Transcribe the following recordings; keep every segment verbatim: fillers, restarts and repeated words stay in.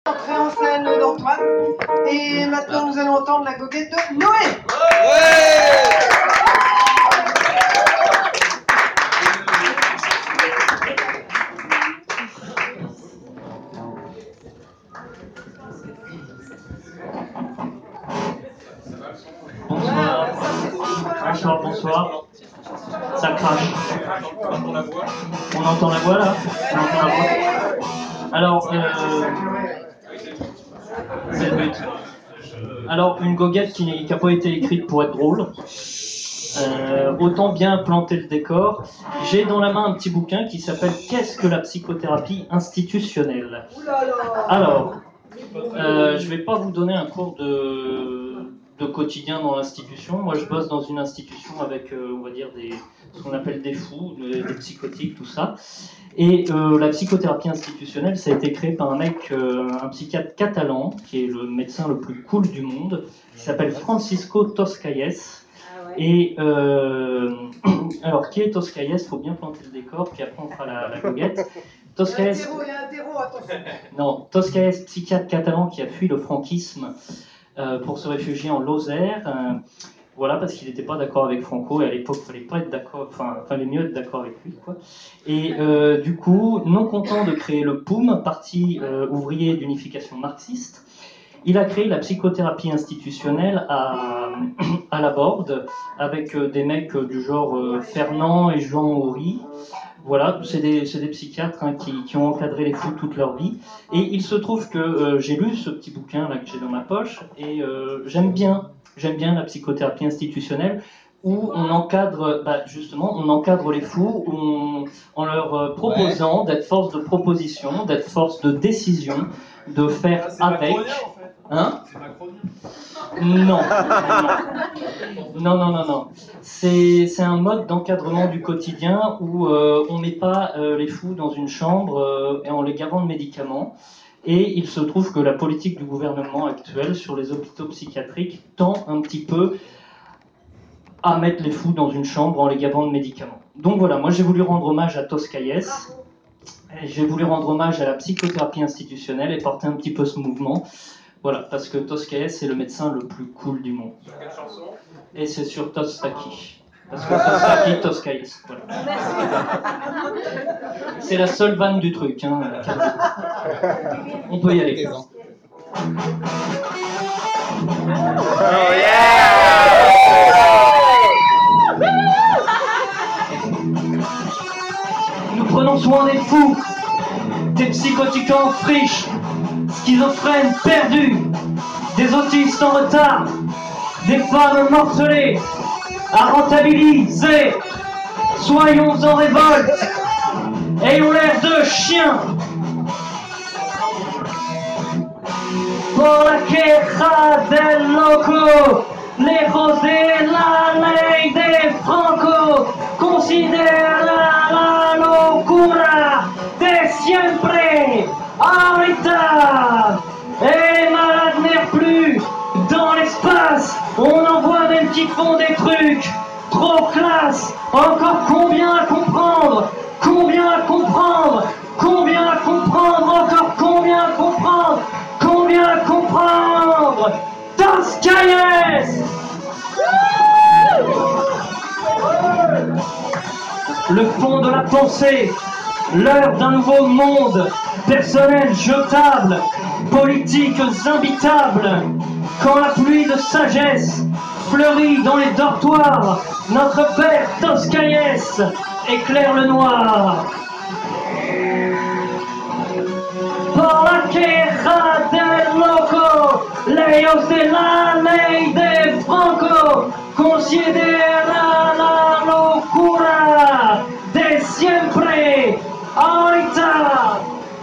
Entrée en scène d'Antoine. Et maintenant, nous allons entendre la goguette de Noé. Ouais. Bonsoir. Bonsoir, bonsoir. Ça crache. On entend la voix. On entend la voix là. On entend la voix. Alors, euh, c'est le but. Alors, une goguette qui n'a pas été écrite pour être drôle. Euh, autant bien planter le décor. J'ai dans la main un petit bouquin qui s'appelle « Qu'est-ce que la psychothérapie institutionnelle ?» Alors, euh, je ne vais pas vous donner un cours de, de quotidien dans l'institution. Moi, je bosse dans une institution avec, euh, on va dire, des, ce qu'on appelle des fous, des, des psychotiques, tout ça. Et euh, la psychothérapie institutionnelle, ça a été créé par un mec, euh, un psychiatre catalan, qui est le médecin le plus cool du monde, qui s'appelle Francisco Toscayes. Et euh, alors, qui est Toscayes? Il faut bien planter le décor, puis après on fera la, la goguette. Toscayes, Il y a un terreau, attention. non, Toscayes, psychiatre catalan qui a fui le franquisme euh, pour se réfugier en Lozère. Euh, voilà, parce qu'il n'était pas d'accord avec Franco, et à l'époque, il fallait pas être d'accord, enfin, fallait mieux être d'accord avec lui, quoi. Et euh, du coup, non content de créer le P O U M, Parti euh, ouvrier d'unification marxiste, il a créé la psychothérapie institutionnelle à, à la Borde, avec des mecs du genre euh, Fernand et Jean Houry. Voilà, c'est des, c'est des psychiatres hein, qui, qui ont encadré les fous toute leur vie. Et il se trouve que euh, j'ai lu ce petit bouquin là que j'ai dans ma poche, et euh, j'aime bien, j'aime bien la psychothérapie institutionnelle, où on encadre, bah, justement, on encadre les fous on, en leur euh, proposant d'être force de proposition, d'être force de décision, de faire ah, avec. Macronien, en fait. Hein? C'est macronien. Non. Non, non, non, non. C'est, c'est un mode d'encadrement du quotidien où euh, on ne met pas euh, les fous dans une chambre euh, et en les gavant de médicaments. Et il se trouve que la politique du gouvernement actuel sur les hôpitaux psychiatriques tend un petit peu à mettre les fous dans une chambre en les gavant de médicaments. Donc voilà, moi j'ai voulu rendre hommage à Toscayes. J'ai voulu rendre hommage à la psychothérapie institutionnelle et porter un petit peu ce mouvement. Voilà, parce que Toscayes, c'est le médecin le plus cool du monde. Sur quelle chanson? Et c'est sur Tostaki. Parce que Tostaki, Toscayes. Voilà. C'est la seule vanne du truc. Hein. On peut y aller. Oh yeah! Nous prenons soin des fous, des psychotiques en friche, schizophrènes perdus, des autistes en retard, des femmes morcelées, à rentabiliser. Soyons en révolte, ayons l'air de chiens. Por la queja del loco, lejos de la ley de Franco, considera la locura de siempre ahorita. Et malade n'erre plus dans l'espace, on envoie même qui font des trucs trop classe. Encore combien à comprendre, combien à comprendre, combien à comprendre, encore combien à comprendre, combien à comprendre. Toscayes! Le fond de la pensée, l'heure d'un nouveau monde, personnel jetable, politiques imbitables. Quand la pluie de sagesse fleurit dans les dortoirs, notre père Toscayes éclaire le noir. Por la queja del loco, lejos de la ley de Franco, considera la locura de siempre ahorita.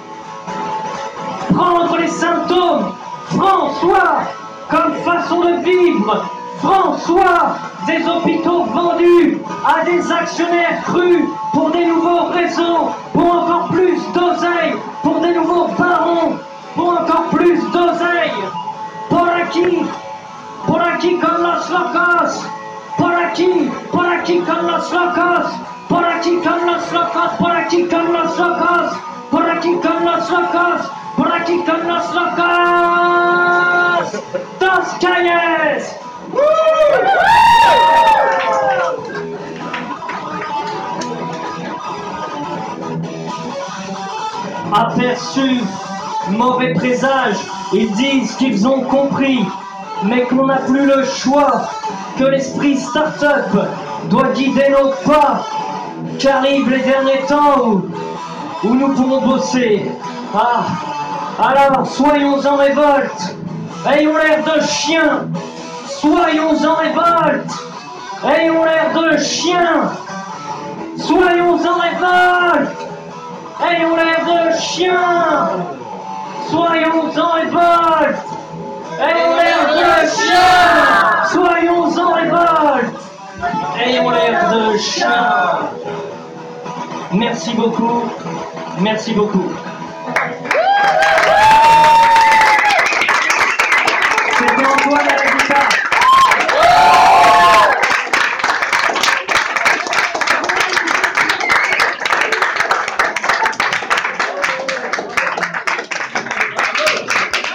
Prendre les symptômes, François, comme façon de vivre, François, des hôpitaux vendus à des actionnaires crus pour des nouveaux réseaux, pour encore plus d'oseille, pour des nouveaux barons, pour encore plus d'oseille. Por aquí, por aquí con los locos, por aquí, por aquí con los locos, por aquí con los locos, por aquí con los locos, por aquí con los locos, por aquí con los locos. Carlos Cañes. Aperçu, mauvais présage, ils disent qu'ils ont compris, mais qu'on n'a plus le choix, que l'esprit start-up doit guider nos pas, qu'arrivent les derniers temps où, où nous pourrons bosser. Ah, alors soyons en révolte, ayons l'air de chiens, soyons en révolte, ayons l'air de chiens, soyons en révolte. Ayons l'air de chiens! Soyons en révolte! Ayons l'air de chiens! Soyons en révolte! Ayons l'air de chiens! Merci beaucoup, merci beaucoup.